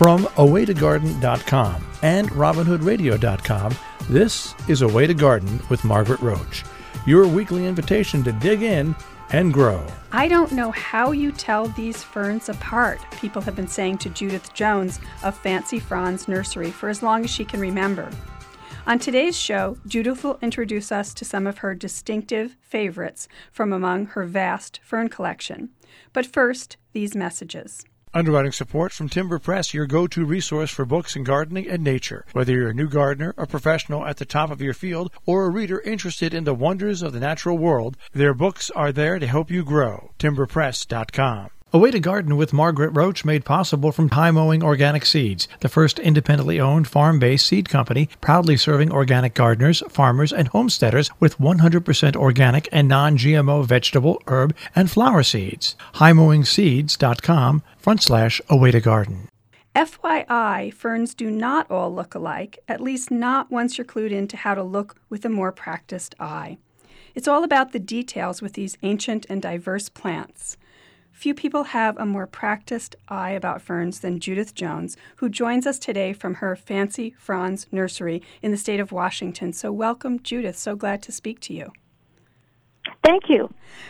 From awaytogarden.com and robinhoodradio.com, this is A Way to Garden with Margaret Roach, your weekly invitation to dig in and grow. I don't know how you tell these ferns apart, people have been saying to Judith Jones of Fancy Franz Nursery for as long as she can remember. On today's show, Judith will introduce us to some of her distinctive favorites from among her vast fern collection. But first, these messages. Underwriting support from Timber Press, your go-to resource for books in gardening and nature. Whether you're a new gardener, a professional at the top of your field, or a reader interested in the wonders of the natural world, their books are there to help you grow. TimberPress.com. A Way to Garden with Margaret Roach, made possible from High Mowing Organic Seeds, the first independently owned farm-based seed company proudly serving organic gardeners, farmers, and homesteaders with 100% organic and non-GMO vegetable, herb, and flower seeds. HighMowingSeeds.com/A Way to Garden. FYI, ferns do not all look alike, at least not once you're clued into how to look with a more practiced eye. It's all about the details with these ancient and diverse plants. Few people have a more practiced eye about ferns than Judith Jones, who joins us today from her Fancy Franz Nursery in the state of Washington. So welcome, Judith. So glad to speak to you. Thank you.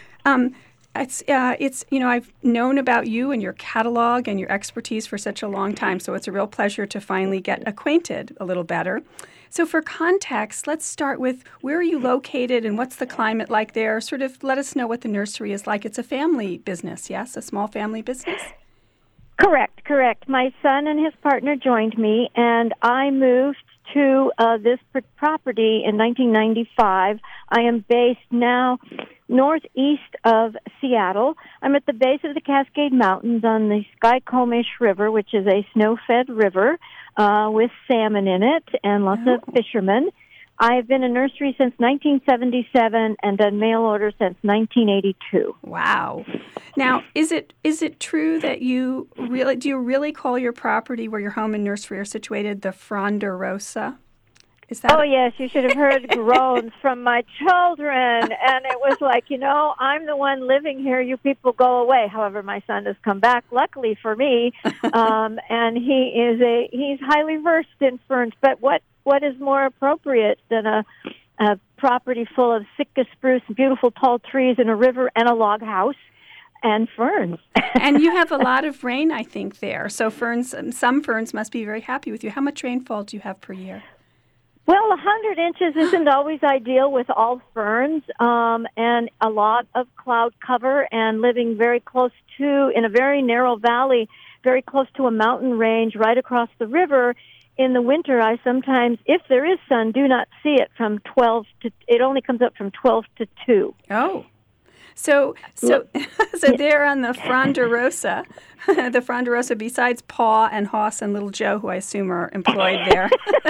It's I've known about you and your catalog and your expertise for such a long time, so it's a real pleasure to finally get acquainted a little better. So for context, let's start with where are you located and what's the climate like there? Sort of let us know what the nursery is like. It's a family business, yes? A small family business? Correct. My son and his partner joined me, and I moved to this property in 1995. I am based now northeast of Seattle. I'm at the base of the Cascade Mountains on the Skykomish River, which is a snow-fed river with salmon in it and lots of fishermen. I've been a nursery since 1977 and done mail orders since 1982. Wow. Now, is it true that do you really call your property where your home and nursery are situated the Fronderosa? Is that? Oh, yes, you should have heard groans from my children. And it was like, I'm the one living here. You people go away. However, my son has come back, luckily for me, and he's highly versed in ferns. But what is more appropriate than a property full of Sitka spruce, beautiful tall trees, and a river and a log house? And ferns. And you have a lot of rain, I think, there. So some ferns must be very happy with you. How much rainfall do you have per year? Well, 100 inches isn't always ideal with all ferns, and a lot of cloud cover and living very close in a very narrow valley, very close to a mountain range right across the river. In the winter, I sometimes, if there is sun, do not see it from 12 to, it only comes up from 12 to 2. Oh. So there on the Fronderosa, besides Paw and Hoss and Little Joe, who I assume are employed there,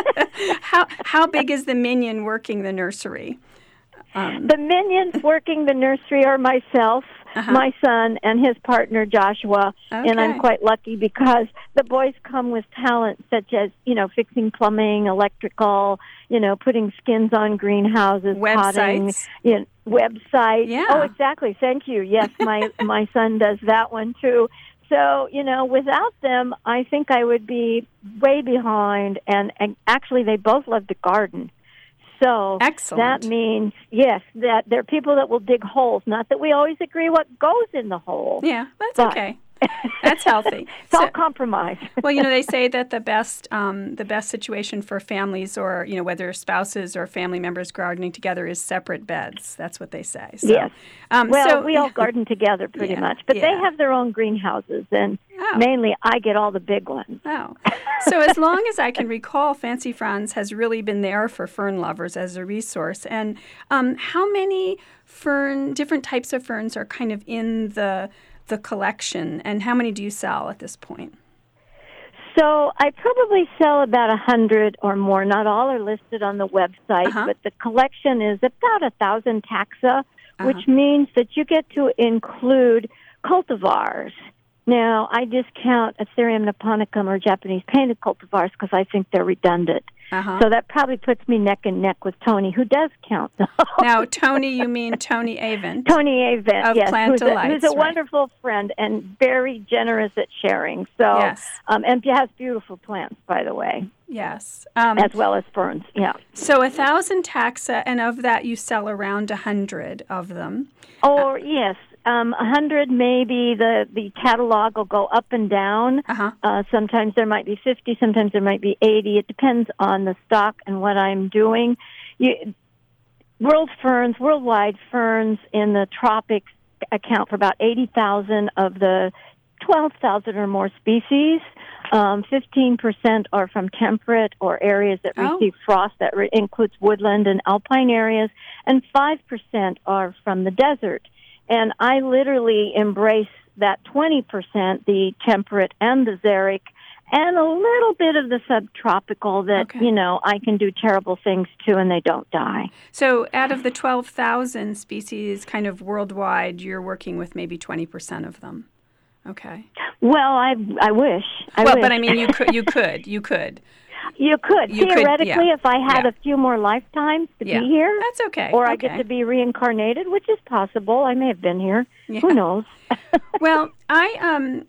how big is the minion working the nursery? The minions working the nursery are myself, my son, and his partner, Joshua. Okay. And I'm quite lucky because the boys come with talent such as, fixing plumbing, electrical, putting skins on greenhouses, websites. Potting, websites. Yeah. Oh, exactly. Thank you. Yes, my son does that one too. So, without them, I think I would be way behind. And actually, they both love to garden. So excellent. That means, yes, that there are people that will dig holes. Not that we always agree what goes in the hole. Yeah, that's okay. That's healthy. It's all compromise. Well, they say that the best situation for families, or whether spouses or family members gardening together, is separate beds. That's what they say. So, yes. We all garden together pretty much, but they have their own greenhouses, and mainly I get all the big ones. Oh, so as long as I can recall, Fancy Franz has really been there for fern lovers as a resource. And how many different types of ferns are kind of in the collection, and how many do you sell at this point? So I probably sell about 100 or more. Not all are listed on the website, but the collection is about 1,000 taxa, which means that you get to include cultivars. Now, I discount Atherium niponicum or Japanese painted cultivars because I think they're redundant. So that probably puts me neck and neck with Tony, who does count. Now, Tony, you mean Tony Avent? Tony Avent, of yes, Plant Delights, who's a right. wonderful friend and very generous at sharing. So, yes. And he has beautiful plants, by the way. Yes. As well as ferns, yeah. So 1,000 taxa, and of that you sell around 100 of them. Or, yes. 100 maybe. The catalog will go up and down. Sometimes there might be 50, sometimes there might be 80. It depends on the stock and what I'm doing. Worldwide ferns in the tropics account for about 80,000 of the 12,000 or more species. 15% are from temperate or areas that receive frost. That includes woodland and alpine areas, and 5% are from the desert. And I literally embrace that 20%, the temperate and the xeric, and a little bit of the subtropical that, I can do terrible things to and they don't die. So out of the 12,000 species kind of worldwide, you're working with maybe 20% of them. Okay. Well, I wish. But I mean, you could. You could. You Theoretically, could, if I had a few more lifetimes to be here. That's okay. Or I get to be reincarnated, which is possible. I may have been here. Yeah. Who knows? Well, I'm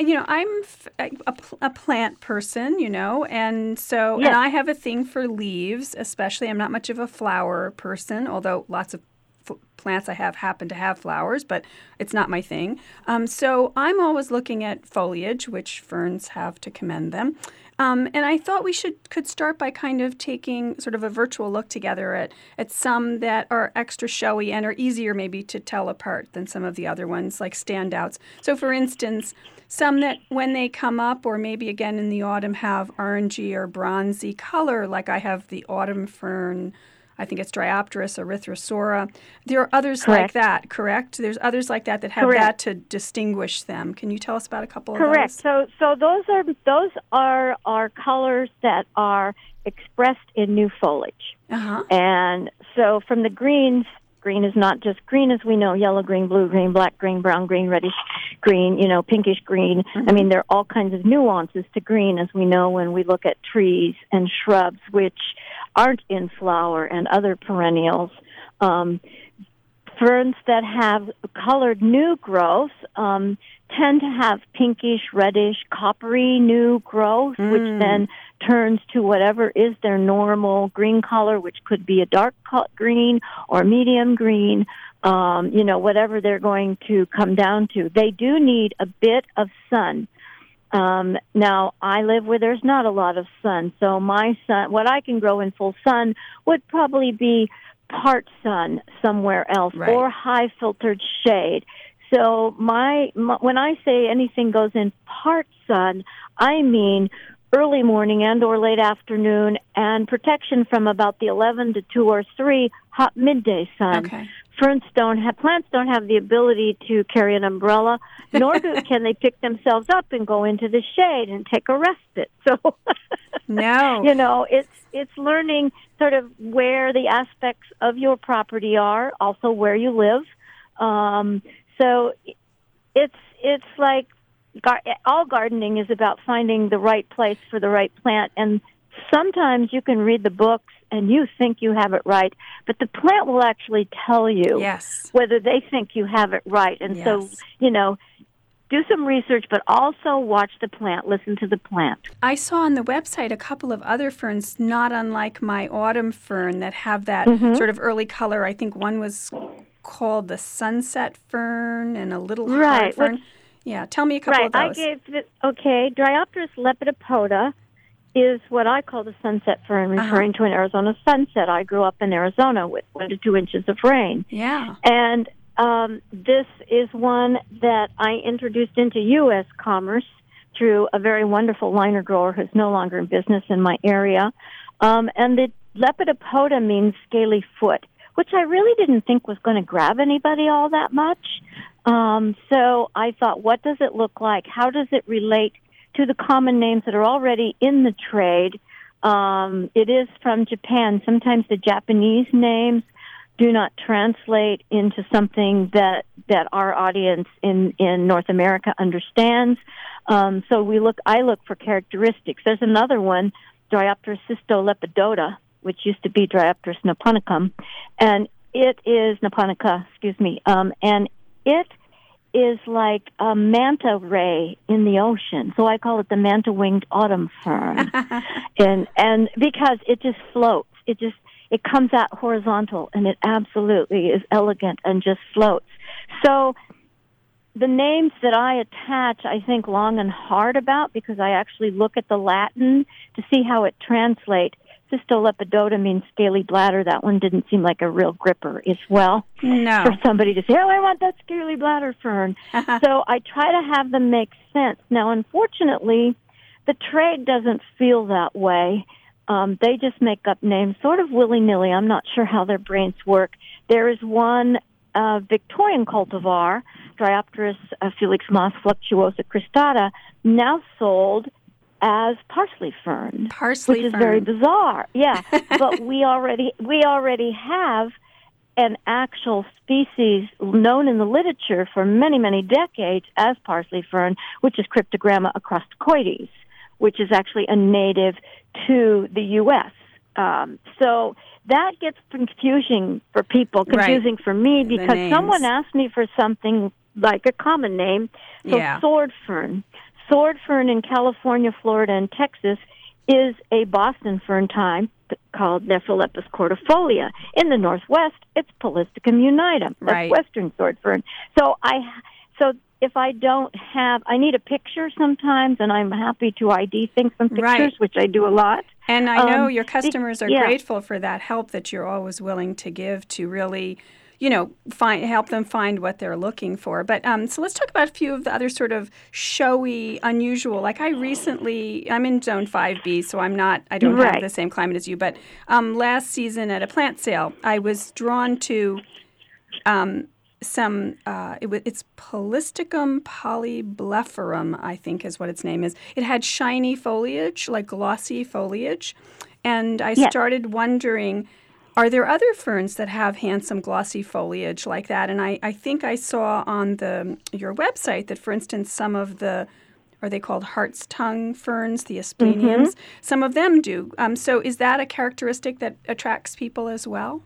a plant person, and so and I have a thing for leaves, especially. I'm not much of a flower person, although lots of plants I have happen to have flowers, but it's not my thing. So I'm always looking at foliage, which ferns have to commend them. And I thought we could start by kind of taking sort of a virtual look together at some that are extra showy and are easier maybe to tell apart than some of the other ones, like standouts. So for instance, some that when they come up or maybe again in the autumn have orangey or bronzy color, like I have the autumn fern, I think it's Dryopteris erythrosora. There are others like that, correct? There's others like that have that to distinguish them. Can you tell us about a couple of those? Correct. So those are colors that are expressed in new foliage. And so from the greens, green is not just green as we know, yellow green, blue green, black green, brown green, reddish green, pinkish green. I mean, there are all kinds of nuances to green as we know when we look at trees and shrubs, which aren't in flower and other perennials. Ferns that have colored new growth tend to have pinkish, reddish, coppery new growth, which then turns to whatever is their normal green color, which could be a dark green or medium green, whatever they're going to come down to. They do need a bit of sun. Now, I live where there's not a lot of sun, so my sun, what I can grow in full sun would probably be part sun somewhere else or high filtered shade. So when I say anything goes in part sun, I mean early morning and or late afternoon and protection from about the 11 to 2 or 3 hot midday sun. Okay. Plants don't have the ability to carry an umbrella, nor can they pick themselves up and go into the shade and take a respite. So, no, it's learning sort of where the aspects of your property are, also where you live. So it's like all gardening is about finding the right place for the right plant, and sometimes you can read the books and you think you have it right, but the plant will actually tell you whether they think you have it right. And so, do some research, but also watch the plant, listen to the plant. I saw on the website a couple of other ferns, not unlike my autumn fern, that have that sort of early color. I think one was called the sunset fern and a little hard fern. Tell me a couple of those. Dryopteris lepidopoda is what I call the sunset fern, referring to an Arizona sunset. I grew up in Arizona with 1 to 2 inches of rain. Yeah. And this is one that I introduced into U.S. commerce through a very wonderful liner grower who's no longer in business in my area. And the lepidopoda means scaly foot, which I really didn't think was going to grab anybody all that much. So I thought, what does it look like? How does it relate to the common names that are already in the trade? It is from Japan. Sometimes the Japanese names do not translate into something that our audience in North America understands. So I look for characteristics. There's another one Dryopteris cystolepidota, which used to be Dryopteris niponicum, and it is Niponica, and it is like a manta ray in the ocean. So I call it the manta-winged autumn fern, and because it just floats, it comes out horizontal, and it absolutely is elegant and just floats. So the names that I attach, I think long and hard about, because I actually look at the Latin to see how it translates. Cystolepidota means scaly bladder. That one didn't seem like a real gripper as well. No. For somebody to say, oh, I want that scaly bladder fern. So I try to have them make sense. Now, unfortunately, the trade doesn't feel that way. They just make up names sort of willy-nilly. I'm not sure how their brains work. There is one Victorian cultivar, Dryopteris Felix Moss Fluctuosa cristata, now sold as parsley fern, which is very bizarre. Yeah, but we already have an actual species known in the literature for many, many decades as parsley fern, which is Cryptogramma acrosticoides, which is actually a native to the U.S. So that gets confusing for people, for me, because someone asked me for something like a common name, sword fern. Sword fern in California, Florida, and Texas is a Boston fern type called Nephilepis cordifolia. In the Northwest, it's Polystichum unitum. That's Western sword fern. So if I don't have, I need a picture sometimes, and I'm happy to ID things from pictures, which I do a lot. And I know your customers are grateful for that help that you're always willing to give to really, help them find what they're looking for. But so let's talk about a few of the other sort of showy, unusual. Like I'm in Zone 5B, so I don't have the same climate as you. But last season at a plant sale, I was drawn to it's Polystichum polyblepharum, I think is what its name is. It had shiny foliage, like glossy foliage. And I started wondering, are there other ferns that have handsome glossy foliage like that? And I think I saw on your website that, for instance, some of the, are they called heart's tongue ferns, the aspleniums? Some of them do. So is that a characteristic that attracts people as well?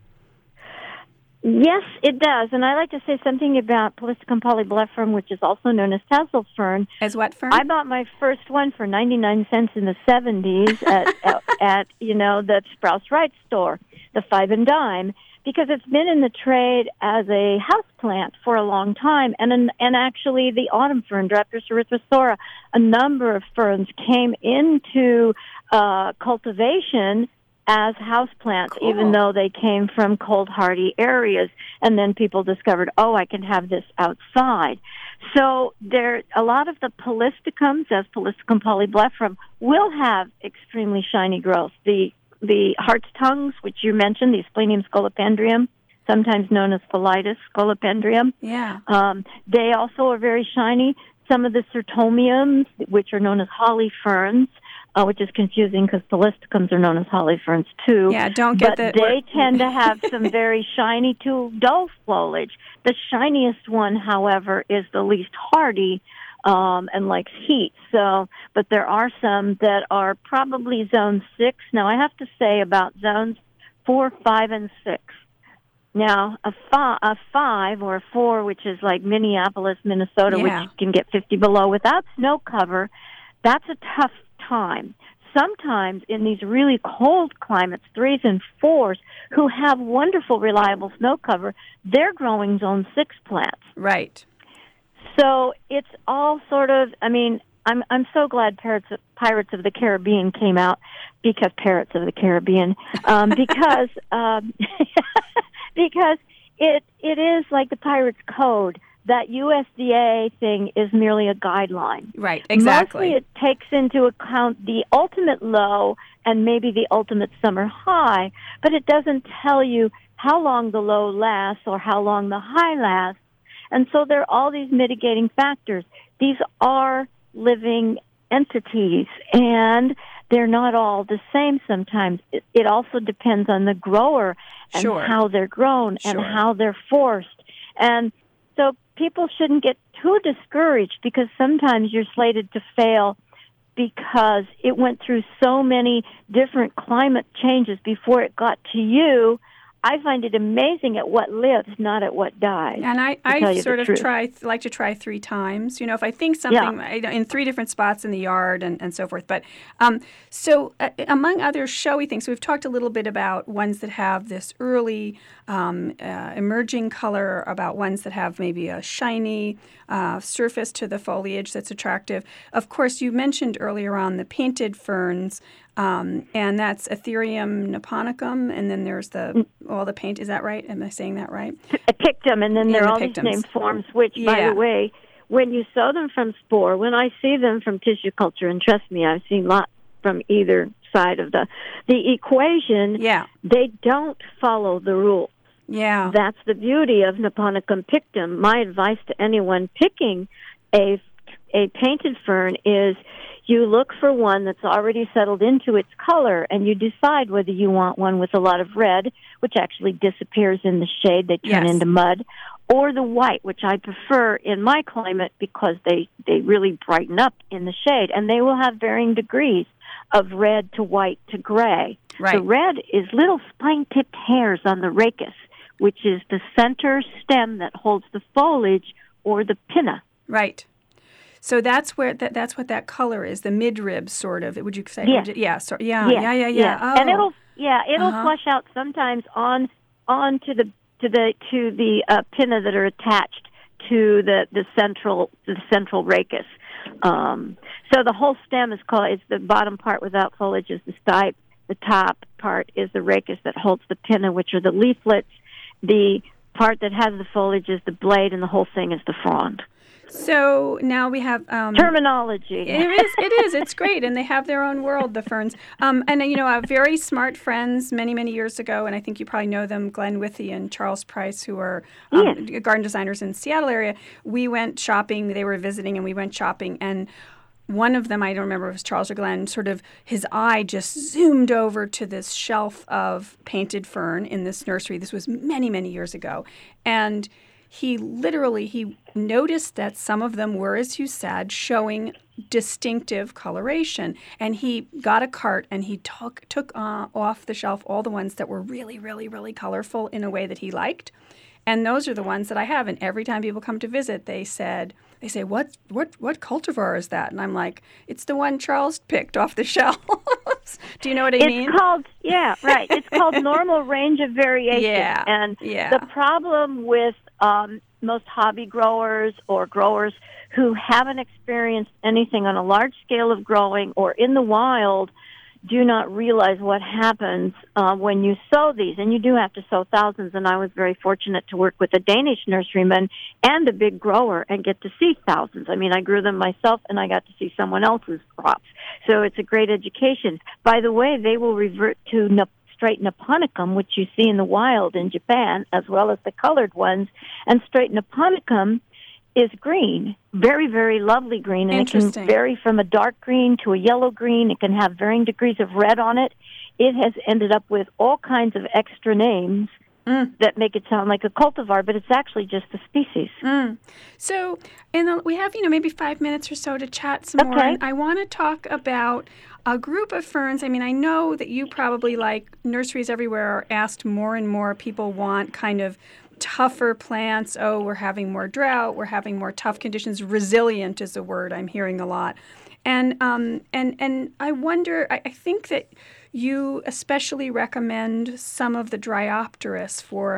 Yes, it does. And I like to say something about Polystichum polyblepharum, which is also known as tassel fern. As what fern? I bought my first one for 99 cents in the 70s at the Sprouse Right store, the 5 and dime, because it's been in the trade as a house plant for a long time. And actually the autumn fern, Dryopteris erythrosaura, a number of ferns came into cultivation as houseplants, even though they came from cold, hardy areas. And then people discovered, I can have this outside. So a lot of the Polystichums, as Polystichum polyblepharum, will have extremely shiny growth. The heart's tongues, which you mentioned, the Asplenium scolopendrium, sometimes known as Pholitis scolopendrium. Yeah. They also are very shiny. Some of the Sertomiums, which are known as holly ferns, which is confusing because Polystichums are known as holly ferns too. Yeah, don't get that. But they tend to have some very shiny to dull foliage. The shiniest one, however, is the least hardy and likes heat. So, but there are some that are probably zone 6. Now, I have to say about zones 4, 5, and 6. Now, a 5 or a 4, which is like Minneapolis, Minnesota, which can get 50 below without snow cover, that's a tough time. Sometimes in these really cold climates, 3s and 4s, who have wonderful, reliable snow cover, they're growing zone 6 plants. Right. So it's all sort of, I'm so glad Pirates of the Caribbean came out, because because it is like the Pirates Code. That USDA thing is merely a guideline. Right, exactly. Mostly it takes into account the ultimate low and maybe the ultimate summer high, but it doesn't tell you how long the low lasts or how long the high lasts. And so there are all these mitigating factors. These are living entities, and they're not all the same sometimes. It also depends on the grower and how they're grown and how they're forced. And so people shouldn't get too discouraged, because sometimes you're slated to fail because it went through so many different climate changes before it got to you. I find it amazing at what lives, not at what dies. And I sort of like to try 3 times. If I think something in 3 different spots in the yard and so forth. But so among other showy things, we've talked a little bit about ones that have this early emerging color, about ones that have maybe a shiny surface to the foliage that's attractive. Of course, you mentioned earlier on the painted ferns. And that's Ethereum niponicum, and then there's all the paint. Is that right? Am I saying that right? Pictum, and then there are all these named forms, which, by the way, when you sow them from spore, when I see them from tissue culture, and trust me, I've seen lots from either side of the equation, they don't follow the rules. Yeah. That's the beauty of Niponicum pictum. My advice to anyone picking a painted fern is you look for one that's already settled into its color, and you decide whether you want one with a lot of red, which actually disappears in the shade, they turn into mud, or the white, which I prefer in my climate because they really brighten up in the shade, and they will have varying degrees of red to white to gray. Right. The red is little spine-tipped hairs on the rachis, which is the center stem that holds the foliage, or the pinna. Right. So that's where that's what that color is, the midrib sort of. Would you say? Yeah. Yeah. Oh. And it'll flush out sometimes on to the pinna that are attached to the central rachis. So the whole stem is the bottom part without foliage is the stipe. The top part is the rachis that holds the pinna, which are the leaflets. The part that has the foliage is the blade, and the whole thing is the frond. So now we have terminology. It is. It's great, and they have their own world, the ferns. And very smart friends many years ago, and I think you probably know them, Glenn Withy and Charles Price, who are garden designers in the Seattle area. We went shopping. They were visiting, and we went shopping, and one of them, I don't remember if it was Charles or Glenn, sort of his eye just zoomed over to this shelf of painted fern in this nursery. This was many years ago, and he noticed that some of them were, as you said, showing distinctive coloration. And he got a cart and he took off the shelf all the ones that were really colorful in a way that he liked. And those are the ones that I have. And every time people come to visit, they say, what cultivar is that? And I'm like, it's the one Charles picked off the shelves. Do you know what I mean? It's called normal range of variation. The problem with most hobby growers or growers who haven't experienced anything on a large scale of growing or in the wild do not realize what happens when you sow these. And you do have to sow thousands, and I was very fortunate to work with a Danish nurseryman and a big grower and get to see thousands. I mean, I grew them myself, and I got to see someone else's crops. So it's a great education. By the way, they will revert to straight Niponicum, which you see in the wild in Japan, as well as the colored ones. And straight Niponicum is green, very lovely green, and it can vary from a dark green to a yellow green. It can have varying degrees of red on it. It has ended up with all kinds of extra names that make it sound like a cultivar, but it's actually just a species. So, we have maybe 5 minutes or so to chat some more. And I want to talk about a group of ferns. I mean, I know that you probably, like nurseries everywhere, are asked more and more. People want kind of tougher plants. Oh, we're having more drought. We're having more tough conditions. Resilient is a word I'm hearing a lot. And I wonder, I think that you especially recommend some of the Dryopteris for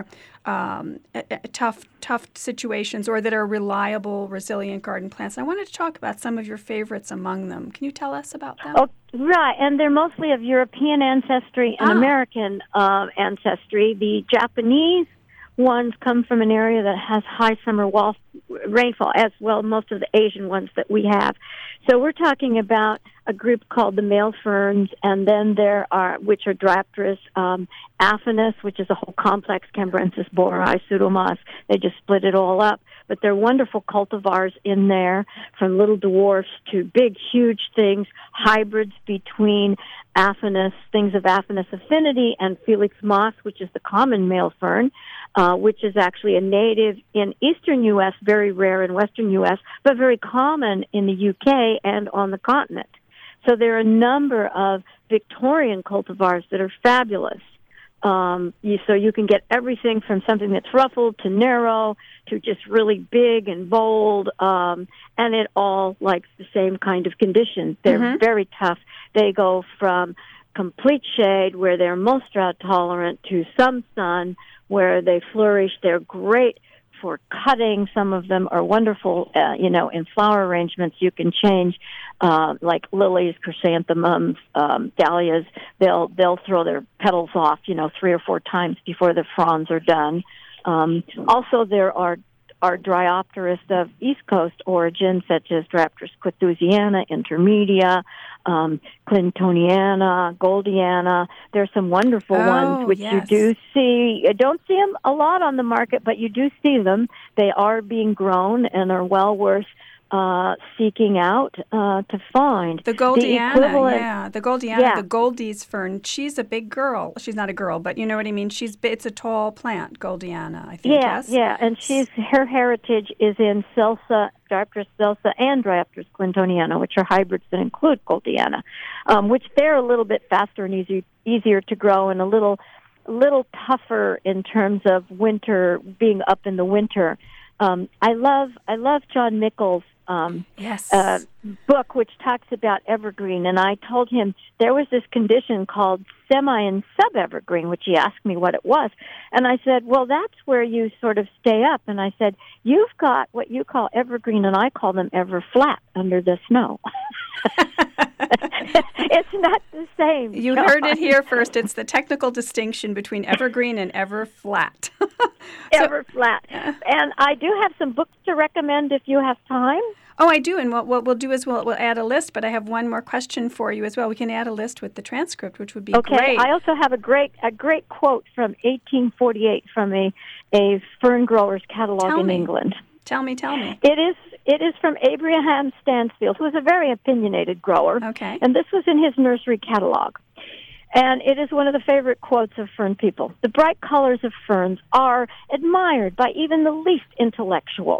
tough situations, or that are reliable, resilient garden plants. I wanted to talk about some of your favorites among them. Can you tell us about them? Oh, right, and they're mostly of European ancestry and American ancestry. The Japanese ones come from an area that has high summer rainfall, as well most of the Asian ones that we have. So we're talking about a group called the male ferns, and then there are, which are Dryopteris, Aphanus, which is a whole complex, Cambrensis, Borii, Pseudomonas. They just split it all up. But they're wonderful cultivars in there, from little dwarfs to big, huge things, hybrids between Aphanus, things of Aphanus affinity, and Felix moss, which is the common male fern, which is actually a native in eastern U.S., very rare in western U.S., but very common in the U.K. and on the continent. So there are a number of Victorian cultivars that are fabulous. So you can get everything from something that's ruffled to narrow to just really big and bold, and it all likes the same kind of conditions. They're very tough. They go from complete shade, where they're most drought tolerant, to some sun, where they flourish. They're great for cutting. Some of them are wonderful, in flower arrangements. You can change, like lilies, chrysanthemums, dahlias. They'll throw their petals off, 3 or 4 times before the fronds are done. Also, there are Dryopteris of East Coast origin, such as Dryopteris quithusiana, intermedia, Clintoniana, Goldiana. There's some wonderful ones which you do see. I don't see them a lot on the market, but you do see them. They are being grown and are well worth seeking out to find. The Goldiana, the Goldiana, the Goldie's fern. She's a big girl. She's not a girl, but you know what I mean. It's a tall plant, Goldiana, I think. Yeah, and her heritage is in Celsa, Dryopteris celsa, and Dryopteris clintoniana, which are hybrids that include Goldiana, which they're a little bit faster and easier to grow, and a little tougher in terms of winter, being up in the winter. I love John Mickles' book, which talks about evergreen, and I told him there was this condition called semi and sub-evergreen, which he asked me what it was, and I said, well, that's where you sort of stay up, and I said, you've got what you call evergreen, and I call them ever flat under the snow. It's not the same. You heard it here first. It's the technical distinction between evergreen and ever flat. Ever flat. And I do have some books to recommend if you have time. Oh, I do. And what we'll do is we'll add a list, but I have one more question for you as well. We can add a list with the transcript, which would be great. Okay. I also have a great quote from 1848 from a fern grower's catalog in England. Tell me. It is from Abraham Stansfield, who was a very opinionated grower. Okay. And this was in his nursery catalog. And it is one of the favorite quotes of fern people. The bright colors of ferns are admired by even the least intellectual.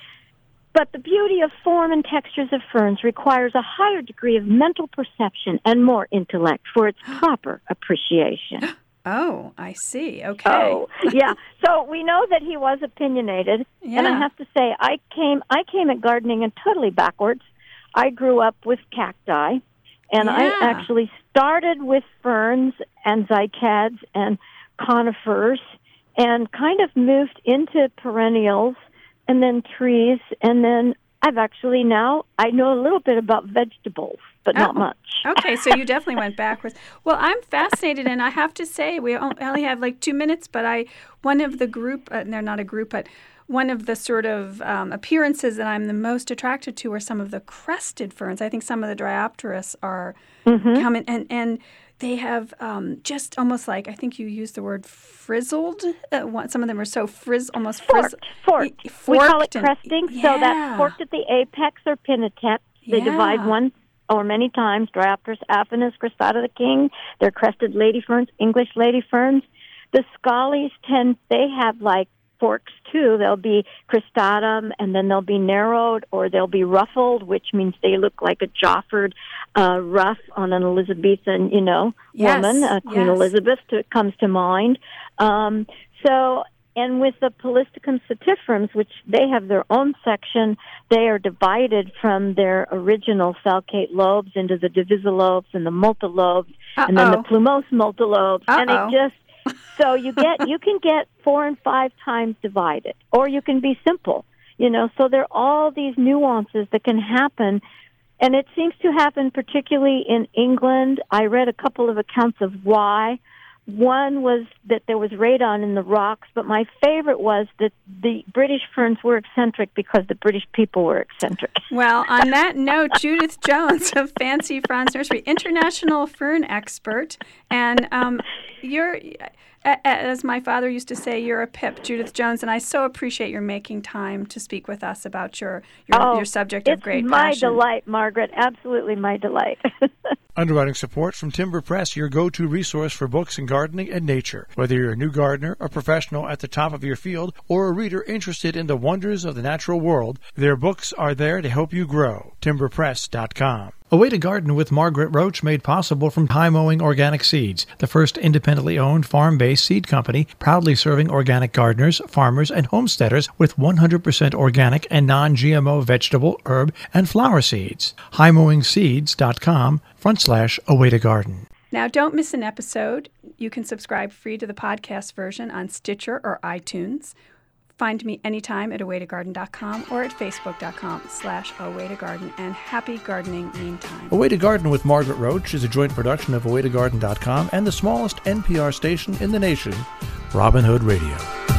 But the beauty of form and textures of ferns requires a higher degree of mental perception and more intellect for its proper appreciation. Oh, I see. Okay. Oh, yeah. So we know that he was opinionated, and I have to say, I came at gardening and totally backwards. I grew up with cacti, and I actually started with ferns and cycads and conifers, and kind of moved into perennials, and then trees, and then I've actually I know a little bit about vegetables, but not much. Okay, so you definitely went backwards. Well, I'm fascinated, and I have to say, we only have like 2 minutes, but one of the group, they're not a group, but one of the sort of appearances that I'm the most attracted to are some of the crested ferns. I think some of the Dryopteris are coming, and they have just almost like, I think you used the word frizzled. Some of them are so almost frizzled. Forked. We call it cresting. So that's forked at the apex or pinnatex. They divide once or many times. Dryopteris affinis, cristata the king. They're crested lady ferns, English lady ferns. The scallies they have like forks too. They'll be cristatum, and then they'll be narrowed, or they'll be ruffled, which means they look like a Jofford ruff on an Elizabethan, woman. Queen Elizabeth comes to mind. And with the Polystichum sativariums, which they have their own section, they are divided from their original falcate lobes into the divisilobes and the multilobes, and then the plumose multilobes, and it just. So you can get 4 and 5 times divided, or you can be simple, So there are all these nuances that can happen, and it seems to happen particularly in England. I read a couple of accounts of why. One was that there was radon in the rocks, but my favorite was that the British ferns were eccentric because the British people were eccentric. Well, on that note, Judith Jones of Fancy Fronds Nursery, international fern expert, and you're, as my father used to say, you're a pip, Judith Jones, and I so appreciate your making time to speak with us about your subject of great passion. It's my delight, Margaret, absolutely my delight. Underwriting support from Timber Press, your go-to resource for books in gardening and nature. Whether you're a new gardener, a professional at the top of your field, or a reader interested in the wonders of the natural world, their books are there to help you grow. timberpress.com. A Way to Garden with Margaret Roach, made possible from High Mowing Organic Seeds, the first independently owned farm-based seed company proudly serving organic gardeners, farmers, and homesteaders with 100% organic and non-GMO vegetable, herb, and flower seeds. HighMowingSeeds.com/A Way to Garden. Now, don't miss an episode. You can subscribe free to the podcast version on Stitcher or iTunes. Find me anytime at awaytogarden.com or at facebook.com/awaytogarden, and happy gardening meantime. A Way to Garden with Margaret Roach is a joint production of awaytogarden.com and the smallest NPR station in the nation, Robin Hood Radio.